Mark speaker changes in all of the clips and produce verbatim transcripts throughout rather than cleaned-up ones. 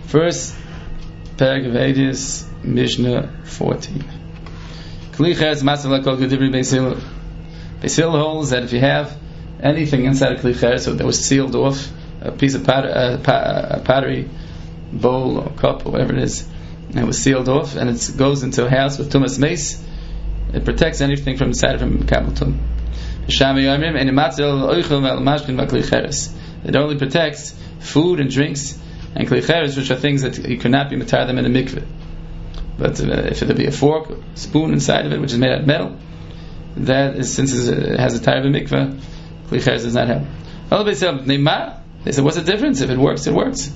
Speaker 1: First, Perek Vedas, Mishnah fourteen. Kli Cheres Matzah L'Kol Gedibri Beis Hillel. Beis Hillel holds that if you have anything inside a Kli Cheres, so that was sealed off, a piece of pot, a, a pottery bowl or cup or whatever it is, and it was sealed off, and it goes into a house with Tumas Mace, it protects anything from inside from Kabel Tum. It only protects food and drinks and Kli Cheres, which are things that you cannot be matar them in a mikveh. But uh, if there be a fork, spoon inside of it, which is made out of metal, that is, since it has a type of mikveh, Kli Cheres does not help. They said, what's the difference? If it works, it works.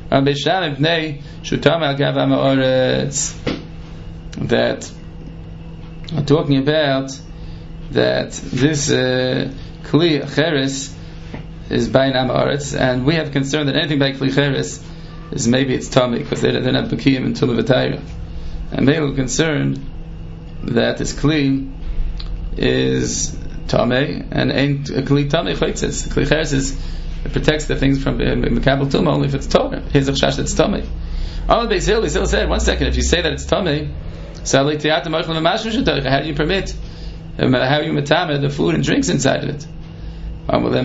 Speaker 1: That I'm talking about that this uh, Kli Cheres is by Am Haaretz, and we have concern that anything by Kli Cheres is maybe it's tummy because they're, they're not B'kiyim in Tumah V'Tayra, and they were concerned that this Kli is tummy and ain't a Kli tummy chaytzis. Kli Cheres is it protects the things from Mekabel Tumah only if it's Torah. Here's a chash that's tummy. All the Beis Hillel, Beis Hillel said, one second, if you say that it's tummy, so how do you permit? How are you matame the food and drinks inside of it? The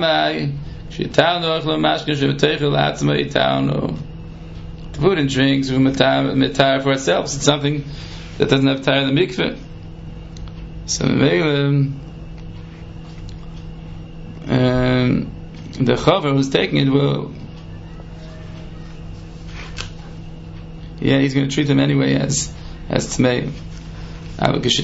Speaker 1: food and drinks we matame for ourselves. It's something that doesn't have tire in the mikveh. So um, the chaver who's taking it will, yeah, he's going to treat them anyway as as tmei. But if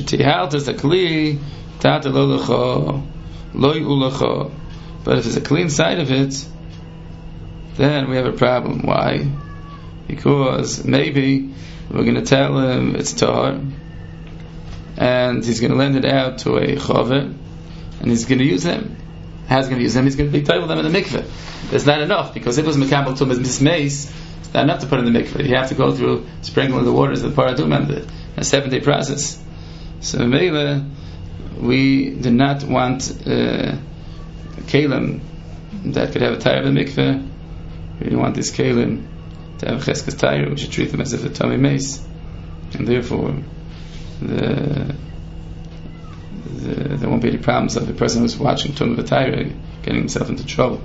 Speaker 1: there's a clean side of it, then we have a problem. Why? Because maybe we're going to tell him it's tahar, and he's going to lend it out to a chaver, and he's going to use them. How's he going to use them? He's going to be tied with them in the mikveh. That's not enough, because if it was mekabel to his mace, it's not enough to put in the mikveh. You have to go through sprinkling the waters of the paradum and the a seven day process. So Mele, we did not want uh, kalim that could have a tire of the mikveh. We didn't want this kalim to have a cheskes tire. We should treat them as if they're tummy mace, and therefore the, the, there won't be any problems of the person who's watching Tumah V'Tayra getting himself into trouble.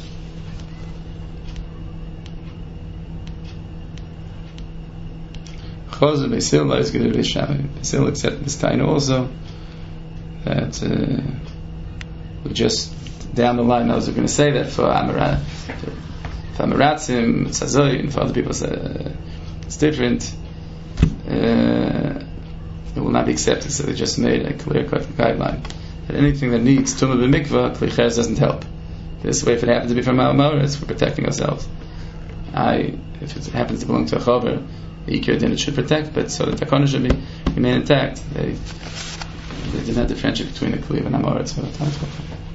Speaker 1: Choser Beis Hillel is going to be Shammai. Beis Hillel accepted this time also that uh, we just down the line. I was going to say that for Amarat, for Amaratzim, Tzazoy, and for other people uh, it's different. Uh, it will not be accepted. So they just made a clear cut guideline that anything that needs Tumah B'Mikvah, Kli Cheres doesn't help. This way, if it happens to be from Am Haaretz, we're protecting ourselves. I, if it happens to belong to a chaver, then it should protect, but so the takana should be remain intact. They, they did not differentiate between a Kli and Am Haaretz.